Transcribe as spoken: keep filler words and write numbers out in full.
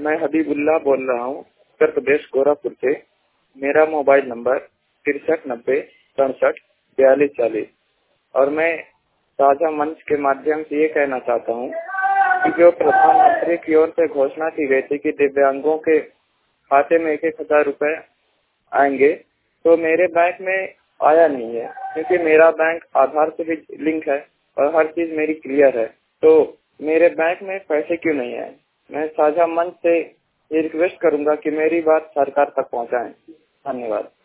मैं हबीबुल्ला बोल रहा हूँ, उत्तर प्रदेश गोरखपुर से। मेरा मोबाइल नंबर तिरसठ नब्बे सड़सठ बयालीस चालीस। और मैं साझा मंच के माध्यम से ये कहना चाहता हूँ कि जो प्रधानमंत्री की ओर से घोषणा की गई थी कि दिव्यांगों के खाते में एक एक हजार रुपए आएंगे, तो मेरे बैंक में आया नहीं है, क्योंकि मेरा बैंक आधार से भी लिंक है और हर चीज मेरी क्लियर है। तो मेरे बैंक में पैसे क्यों नहीं आए? मैं साझा मंच से ये रिक्वेस्ट करूंगा कि मेरी बात सरकार तक पहुंचाएं। धन्यवाद।